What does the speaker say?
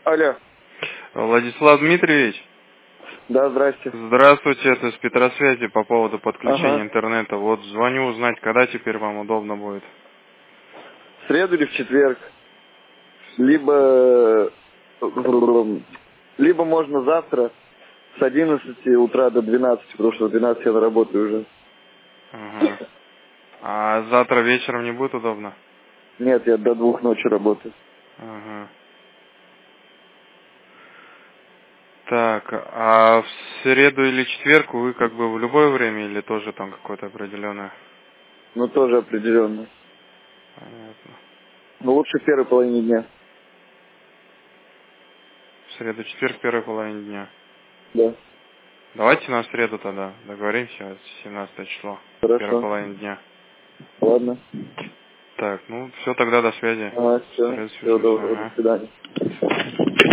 Алло. Владислав Дмитриевич? Да, здрасте. Здравствуйте, это с Петросвязи по поводу подключения Ага. интернета. Вот звоню узнать, когда теперь вам удобно будет. В среду или в четверг. Либо можно завтра с 11 утра до 12, потому что в 12 я на работе уже. Ага. А завтра вечером не будет удобно? Нет, я до 2 ночи работаю. Ага. Так, а в среду или четверг вы как бы в любое время или тоже там какое-то определенное? Ну, тоже определенно. Понятно. Но лучше в первой половине дня. В среду, четверг, первой половине дня. Да. Давайте на среду тогда договоримся, 17 число, первой Хорошо. половине дня. Ладно. Так, ну все тогда, до связи. В Все. среду Всего свяжемся. доброго. До Ага. свидания.